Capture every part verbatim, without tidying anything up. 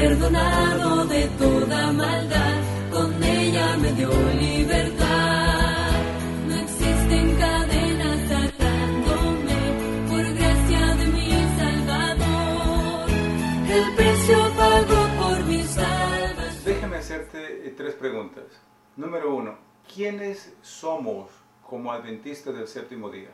perdonado de toda maldad, con ella me dio libertad. No existen cadenas atándome, por gracia de mi Salvador. El precio pagó por mi salvación. Déjame hacerte tres preguntas. Número uno, ¿quiénes somos como adventistas del séptimo día?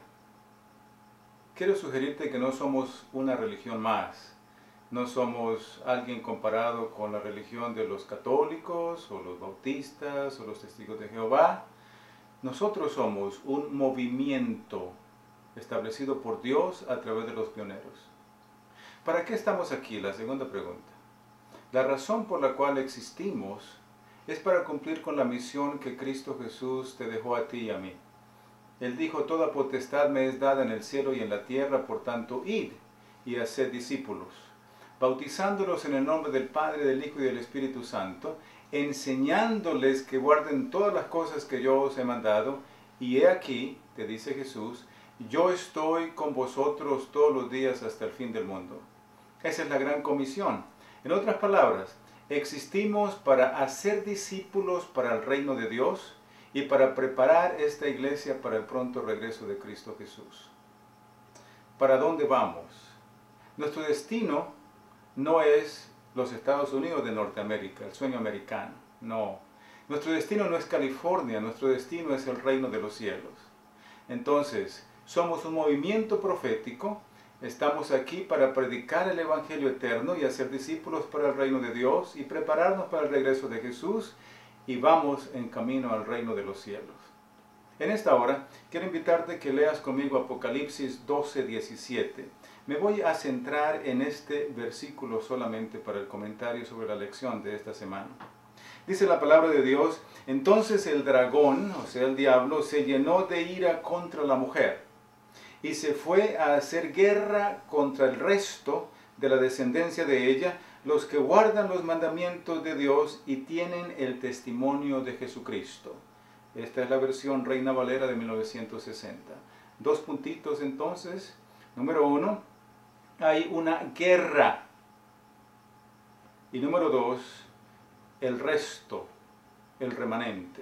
Quiero sugerirte que no somos una religión más. No somos alguien comparado con la religión de los católicos, o los bautistas, o los testigos de Jehová. Nosotros somos un movimiento establecido por Dios a través de los pioneros. ¿Para qué estamos aquí? La segunda pregunta. La razón por la cual existimos es para cumplir con la misión que Cristo Jesús te dejó a ti y a mí. Él dijo, toda potestad me es dada en el cielo y en la tierra, por tanto, id y haced discípulos, bautizándolos en el nombre del Padre, del Hijo y del Espíritu Santo, enseñándoles que guarden todas las cosas que yo os he mandado, y he aquí, te dice Jesús, yo estoy con vosotros todos los días hasta el fin del mundo. Esa es la gran comisión. En otras palabras, existimos para hacer discípulos para el reino de Dios y para preparar esta iglesia para el pronto regreso de Cristo Jesús. ¿Para dónde vamos? Nuestro destino no es los Estados Unidos de Norteamérica, el sueño americano, no. Nuestro destino no es California, nuestro destino es el reino de los cielos. Entonces, somos un movimiento profético, estamos aquí para predicar el Evangelio eterno y hacer discípulos para el reino de Dios y prepararnos para el regreso de Jesús, y vamos en camino al reino de los cielos. En esta hora, quiero invitarte que leas conmigo Apocalipsis doce, diecisiete. Me voy a centrar en este versículo solamente para el comentario sobre la lección de esta semana. Dice la palabra de Dios, entonces el dragón, o sea el diablo, se llenó de ira contra la mujer y se fue a hacer guerra contra el resto de la descendencia de ella, los que guardan los mandamientos de Dios y tienen el testimonio de Jesucristo. Esta es la versión Reina Valera de mil novecientos sesenta. Dos puntitos entonces. Número uno, hay una guerra. Y número dos, el resto, el remanente.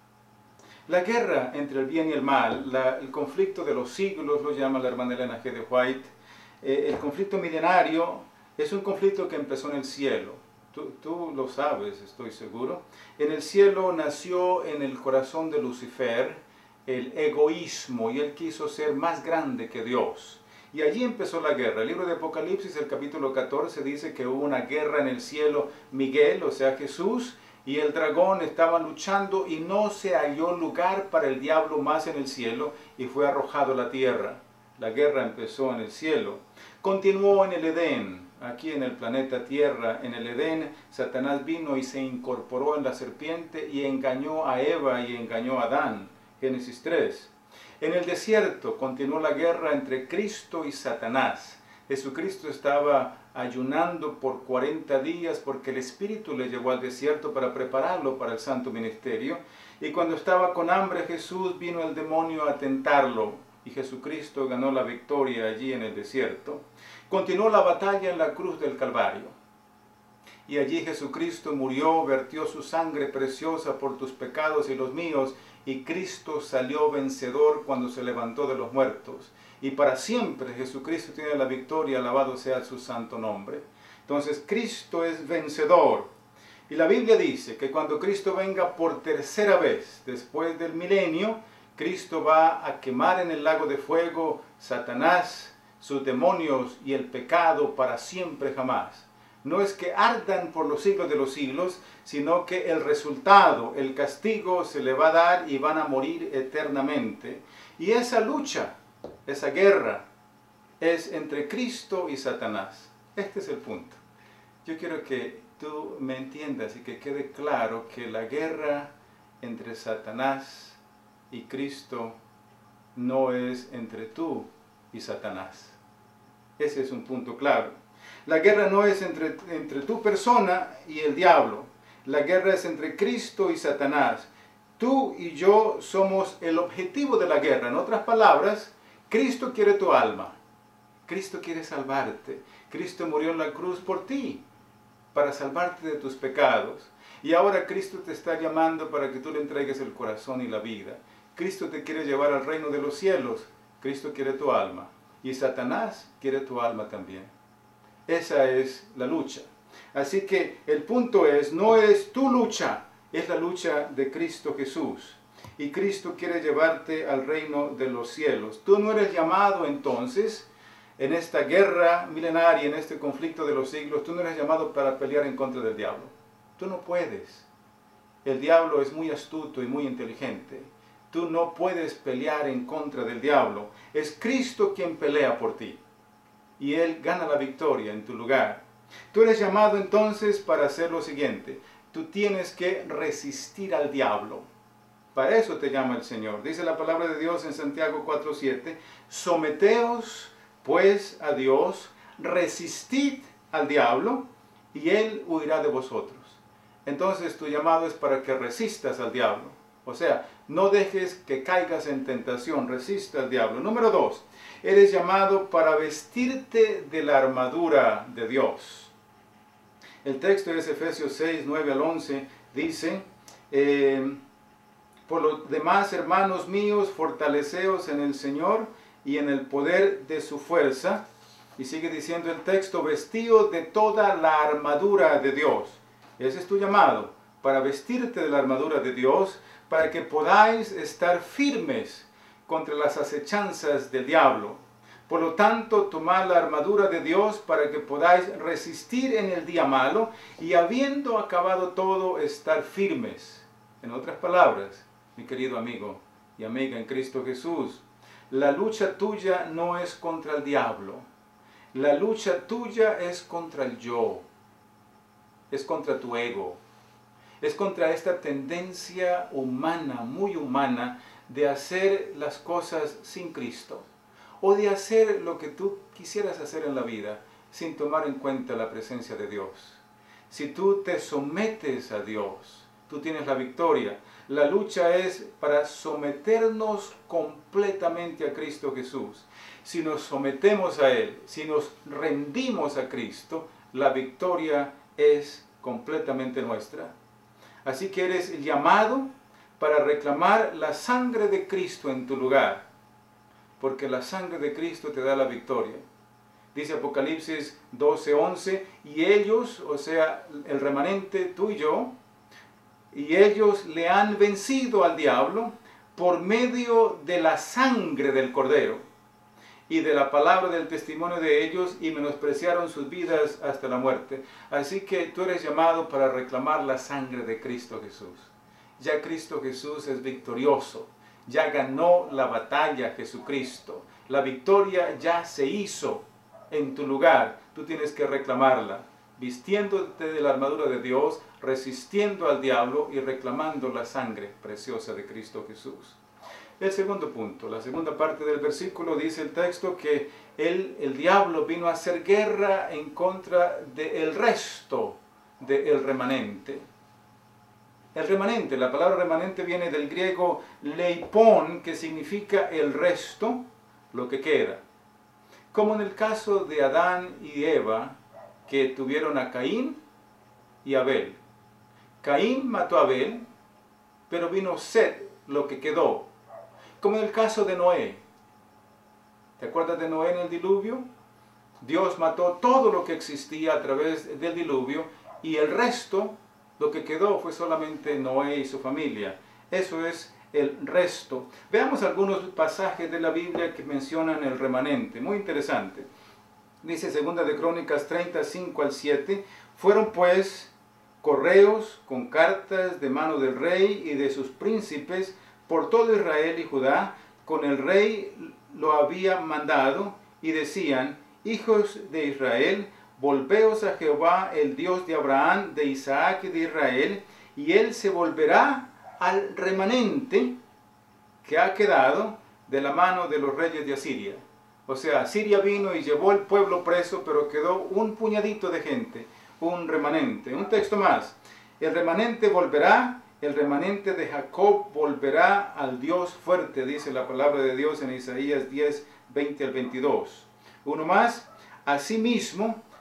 La guerra entre el bien y el mal, la, el conflicto de los siglos, lo llama la hermana Elena G. de White, eh, el conflicto milenario, es un conflicto que empezó en el cielo. Tú, tú lo sabes, estoy seguro. En el cielo nació en el corazón de Lucifer el egoísmo y él quiso ser más grande que Dios. Y allí empezó la guerra. El libro de Apocalipsis, el capítulo catorce, dice que hubo una guerra en el cielo. Miguel, o sea Jesús, y el dragón estaban luchando y no se halló lugar para el diablo más en el cielo y fue arrojado a la tierra. La guerra empezó en el cielo. Continuó en el Edén. Aquí en el planeta Tierra, en el Edén, Satanás vino y se incorporó en la serpiente y engañó a Eva y engañó a Adán. Génesis tres. En el desierto continuó la guerra entre Cristo y Satanás. Jesucristo estaba ayunando por cuarenta días porque el Espíritu le llevó al desierto para prepararlo para el santo ministerio. Y cuando estaba con hambre Jesús, vino el demonio a tentarlo. Y Jesucristo ganó la victoria allí en el desierto. Continuó la batalla en la cruz del Calvario. Y allí Jesucristo murió, vertió su sangre preciosa por tus pecados y los míos, y Cristo salió vencedor cuando se levantó de los muertos. Y para siempre Jesucristo tiene la victoria, alabado sea su santo nombre. Entonces Cristo es vencedor. Y la Biblia dice que cuando Cristo venga por tercera vez, después del milenio, Cristo va a quemar en el lago de fuego Satanás, sus demonios y el pecado para siempre jamás. No es que ardan por los siglos de los siglos, sino que el resultado, el castigo se le va a dar y van a morir eternamente. Y esa lucha, esa guerra, es entre Cristo y Satanás. Este es el punto. Yo quiero que tú me entiendas y que quede claro que la guerra entre Satanás y Cristo no es entre tú y Satanás. Ese es un punto claro. La guerra no es entre, entre tu persona y el diablo. La guerra es entre Cristo y Satanás. Tú y yo somos el objetivo de la guerra. En otras palabras, Cristo quiere tu alma. Cristo quiere salvarte. Cristo murió en la cruz por ti. para salvarte de tus pecados. Y ahora Cristo te está llamando para que tú le entregues el corazón y la vida. Cristo te quiere llevar al reino de los cielos. Cristo quiere tu alma. Y Satanás quiere tu alma también. Esa es la lucha. Así que el punto es, no es tu lucha, es la lucha de Cristo Jesús. Y Cristo quiere llevarte al reino de los cielos. Tú no eres llamado entonces, en esta guerra milenaria, en este conflicto de los siglos, tú no eres llamado para pelear en contra del diablo. Tú no puedes. El diablo es muy astuto y muy inteligente. Tú no puedes pelear en contra del diablo. Es Cristo quien pelea por ti. Y Él gana la victoria en tu lugar. Tú eres llamado entonces para hacer lo siguiente. Tú tienes que resistir al diablo. Para eso te llama el Señor. Dice la palabra de Dios en Santiago cuatro siete. Someteos pues a Dios, resistid al diablo y Él huirá de vosotros. Entonces tu llamado es para que resistas al diablo. O sea, no dejes que caigas en tentación, resista al diablo. Número dos, eres llamado para vestirte de la armadura de Dios. El texto es Efesios seis, nueve al once, dice, eh, por lo demás, hermanos míos, fortaleceos en el Señor y en el poder de su fuerza. Y sigue diciendo el texto, vestíos de toda la armadura de Dios. Ese es tu llamado, para vestirte de la armadura de Dios, para que podáis estar firmes contra las acechanzas del diablo. Por lo tanto, tomad la armadura de Dios para que podáis resistir en el día malo y habiendo acabado todo, estar firmes. En otras palabras, mi querido amigo y amiga en Cristo Jesús, la lucha tuya no es contra el diablo. La lucha tuya es contra el yo. Es contra tu ego. Es contra esta tendencia humana, muy humana, de hacer las cosas sin Cristo. O de hacer lo que tú quisieras hacer en la vida, sin tomar en cuenta la presencia de Dios. Si tú te sometes a Dios, tú tienes la victoria. La lucha es para someternos completamente a Cristo Jesús. Si nos sometemos a Él, si nos rendimos a Cristo, la victoria es completamente nuestra. Así que eres llamado para reclamar la sangre de Cristo en tu lugar, porque la sangre de Cristo te da la victoria. Dice Apocalipsis doce, once, y ellos, o sea, el remanente, tú y yo, y ellos le han vencido al diablo por medio de la sangre del Cordero y de la palabra del testimonio de ellos, y menospreciaron sus vidas hasta la muerte. Así que tú eres llamado para reclamar la sangre de Cristo Jesús. Ya Cristo Jesús es victorioso. Ya ganó la batalla Jesucristo. La victoria ya se hizo en tu lugar. Tú tienes que reclamarla, vistiéndote de la armadura de Dios, resistiendo al diablo y reclamando la sangre preciosa de Cristo Jesús. El segundo punto, la segunda parte del versículo, dice el texto que él, el diablo vino a hacer guerra en contra del resto del remanente. El remanente, la palabra remanente viene del griego leipón, que significa el resto, lo que queda. Como en el caso de Adán y Eva, que tuvieron a Caín y Abel. Caín mató a Abel, pero vino Set, lo que quedó. Como en el caso de Noé. ¿Te acuerdas de Noé en el diluvio? Dios mató todo lo que existía a través del diluvio y el resto, lo que quedó, fue solamente Noé y su familia. Eso es el resto. Veamos algunos pasajes de la Biblia que mencionan el remanente. Muy interesante. Dice segunda de Crónicas treinta, cinco al siete. Fueron pues correos con cartas de mano del rey y de sus príncipes por todo Israel y Judá, con el rey lo había mandado, y decían: hijos de Israel, volveos a Jehová, el Dios de Abraham, de Isaac y de Israel, y él se volverá al remanente que ha quedado de la mano de los reyes de Asiria. O sea, Asiria vino y llevó el pueblo preso, pero quedó un puñadito de gente, un remanente. Un texto más: el remanente volverá, el remanente de Jacob volverá al Dios fuerte, dice la palabra de Dios en Isaías diez, veinte al veintidós. Uno más: asimismo,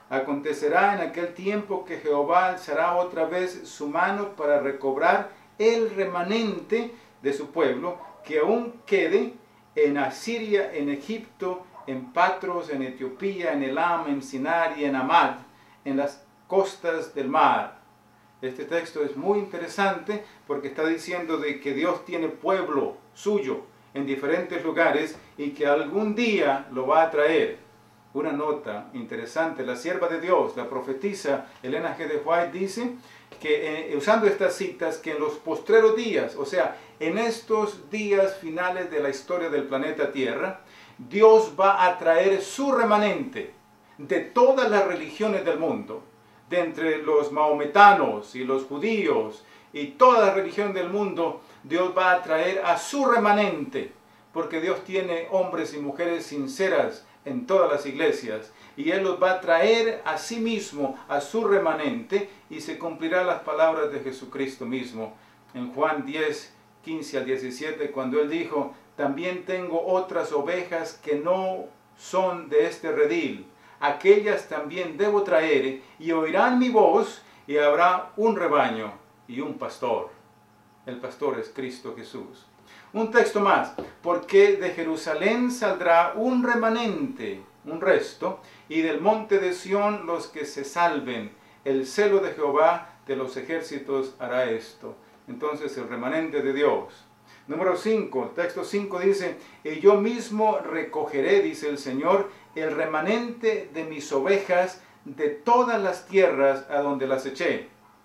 Acontecerá en aquel tiempo que Jehová alzará otra vez su mano para recobrar el remanente de su pueblo, que aún quede en Asiria, en Egipto, en Patros, en Etiopía, en Elam, en Sinar y en Amad, en las costas del mar. Este texto es muy interesante porque está diciendo de que Dios tiene pueblo suyo en diferentes lugares y que algún día lo va a traer. Una nota interesante, la sierva de Dios, la profetisa Elena G. de White dice que eh, usando estas citas, que en los postreros días, o sea, en estos días finales de la historia del planeta Tierra, Dios va a traer su remanente de todas las religiones del mundo, de entre los maometanos y los judíos y toda la religión del mundo. Dios va a traer a su remanente, porque Dios tiene hombres y mujeres sinceras en todas las iglesias, y Él los va a traer a sí mismo, a su remanente, y se cumplirán las palabras de Jesucristo mismo en Juan diez, quince al diecisiete, cuando Él dijo: también tengo otras ovejas que no son de este redil, aquellas también debo traer, y oirán mi voz, y habrá un rebaño y un pastor. El pastor es Cristo Jesús. Un texto más: porque de Jerusalén saldrá un remanente, un resto, y del monte de Sión los que se salven. El celo de Jehová de los ejércitos hará esto. Entonces el remanente de Dios. Número cinco, texto cinco dice: y yo mismo recogeré, dice el Señor, el remanente de mis ovejas de todas las tierras a donde las eché,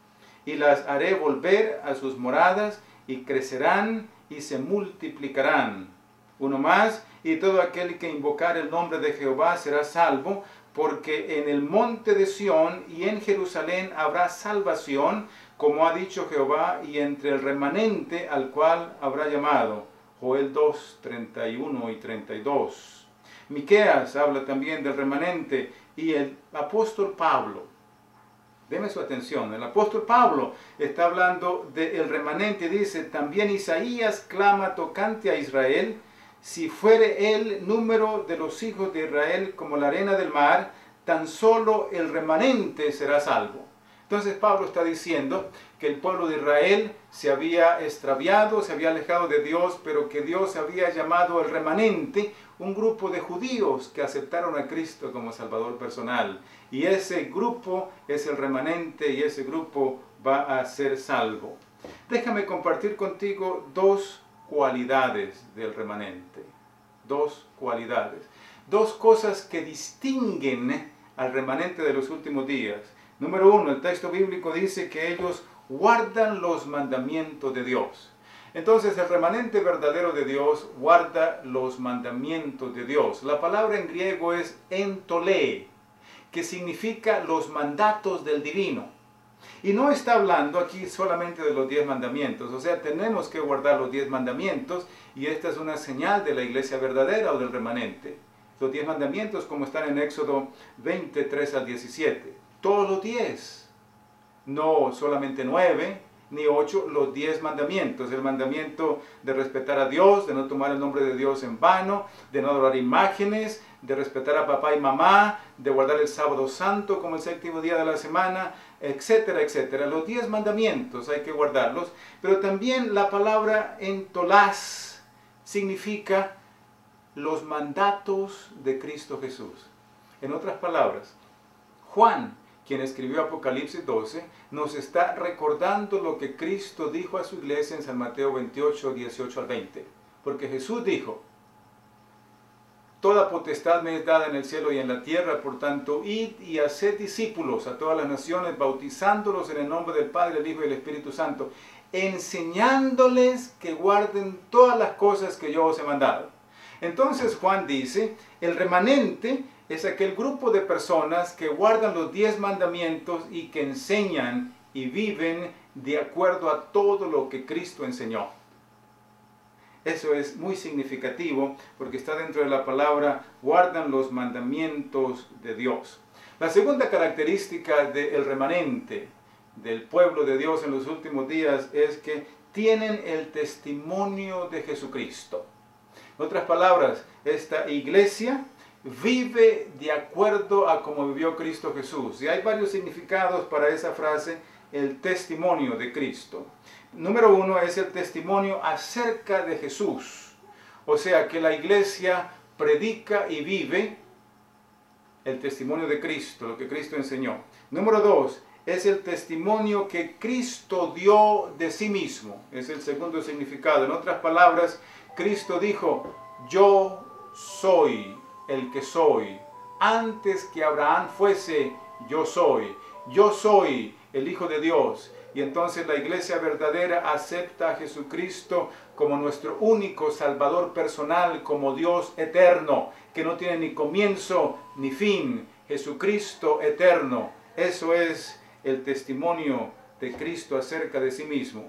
y las haré volver a sus moradas, y crecerán y se multiplicarán. Uno más: y todo aquel que invocar el nombre de Jehová será salvo, porque en el monte de Sión y en Jerusalén habrá salvación, como ha dicho Jehová, y entre el remanente al cual habrá llamado. Joel dos, treinta y uno y treinta y dos. Miqueas habla también del remanente, y el apóstol Pablo, deme su atención, el apóstol Pablo está hablando del remanente. Dice: también Isaías clama tocante a Israel: si fuere el número de los hijos de Israel como la arena del mar, tan solo el remanente será salvo. Entonces Pablo está diciendo que el pueblo de Israel se había extraviado, se había alejado de Dios, pero que Dios había llamado el remanente, un grupo de judíos que aceptaron a Cristo como Salvador personal. Y ese grupo es el remanente, y ese grupo va a ser salvo. Déjame compartir contigo dos cualidades del remanente. Dos cualidades. Dos cosas que distinguen al remanente de los últimos días. Número uno, el texto bíblico dice que ellos guardan los mandamientos de Dios. Entonces el remanente verdadero de Dios guarda los mandamientos de Dios. La palabra en griego es entolé, que significa los mandatos del divino. Y no está hablando aquí solamente de los diez mandamientos. O sea, tenemos que guardar los diez mandamientos, y esta es una señal de la iglesia verdadera o del remanente. Los diez mandamientos, como están en Éxodo veintitrés al diecisiete. Todos los diez, no solamente nueve ni ocho, los diez mandamientos. El mandamiento de respetar a Dios, de no tomar el nombre de Dios en vano, de no adorar imágenes, de respetar a papá y mamá, de guardar el sábado santo como el séptimo día de la semana, etcétera, etcétera. Los diez mandamientos hay que guardarlos, pero también la palabra entolás significa los mandatos de Cristo Jesús. En otras palabras, Juan, quien escribió Apocalipsis doce, nos está recordando lo que Cristo dijo a su iglesia en San Mateo veintiocho, dieciocho al veinte. Porque Jesús dijo: toda potestad me es dada en el cielo y en la tierra, por tanto, id y haced discípulos a todas las naciones, bautizándolos en el nombre del Padre, el Hijo y el Espíritu Santo, enseñándoles que guarden todas las cosas que yo os he mandado. Entonces Juan dice, el remanente es aquel grupo de personas que guardan los diez mandamientos y que enseñan y viven de acuerdo a todo lo que Cristo enseñó. Eso es muy significativo porque está dentro de la palabra: guardan los mandamientos de Dios. La segunda característica del remanente, del pueblo de Dios en los últimos días, es que tienen el testimonio de Jesucristo. En otras palabras, esta iglesia vive de acuerdo a como vivió Cristo Jesús. Y hay varios significados para esa frase, el testimonio de Cristo. Número uno es el testimonio acerca de Jesús. O sea, que la iglesia predica y vive el testimonio de Cristo, lo que Cristo enseñó. Número dos, es el testimonio que Cristo dio de sí mismo. Es el segundo significado. En otras palabras, Cristo dijo, yo soy el que soy. Antes que Abraham fuese, yo soy. Yo soy el Hijo de Dios. Y entonces la iglesia verdadera acepta a Jesucristo como nuestro único Salvador personal, como Dios eterno, que no tiene ni comienzo ni fin. Jesucristo eterno. Eso es el testimonio de Cristo acerca de sí mismo.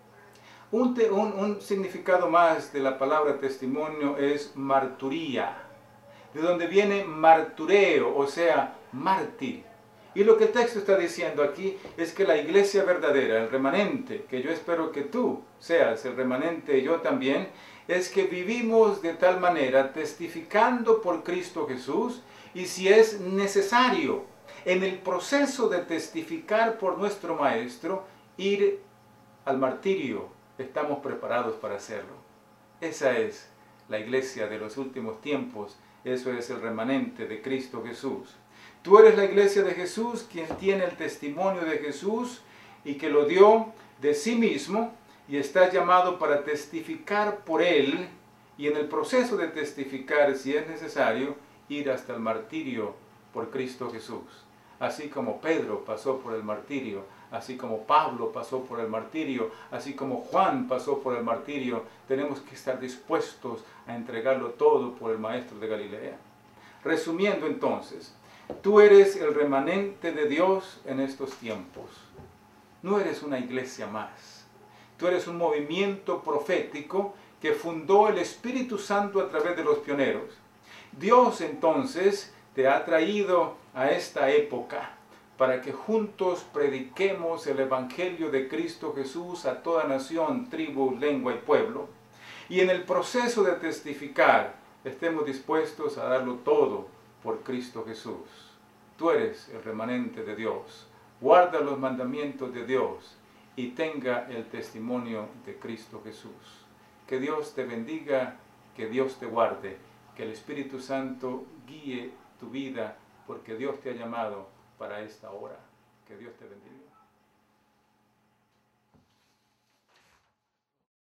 Un, te, un, un significado más de la palabra testimonio es marturía, de donde viene martureo, o sea, mártir. Y lo que el texto está diciendo aquí es que la iglesia verdadera, el remanente, que yo espero que tú seas el remanente y yo también, es que vivimos de tal manera testificando por Cristo Jesús, y si es necesario, en el proceso de testificar por nuestro Maestro, ir al martirio, estamos preparados para hacerlo. Esa es la iglesia de los últimos tiempos, eso es el remanente de Cristo Jesús. Tú eres la iglesia de Jesús, quien tiene el testimonio de Jesús y que lo dio de sí mismo, y estás llamado para testificar por Él, y en el proceso de testificar, si es necesario, ir hasta el martirio por Cristo Jesús. Así como Pedro pasó por el martirio, así como Pablo pasó por el martirio, así como Juan pasó por el martirio, tenemos que estar dispuestos a entregarlo todo por el Maestro de Galilea. Resumiendo entonces, tú eres el remanente de Dios en estos tiempos. No eres una iglesia más. Tú eres un movimiento profético que fundó el Espíritu Santo a través de los pioneros. Dios entonces te ha traído a esta época para que juntos prediquemos el Evangelio de Cristo Jesús a toda nación, tribu, lengua y pueblo. Y en el proceso de testificar, estemos dispuestos a darlo todo por Cristo Jesús. Tú eres el remanente de Dios. Guarda los mandamientos de Dios y tenga el testimonio de Cristo Jesús. Que Dios te bendiga, que Dios te guarde, que el Espíritu Santo guíe tu vida, porque Dios te ha llamado para esta hora. Que Dios te bendiga.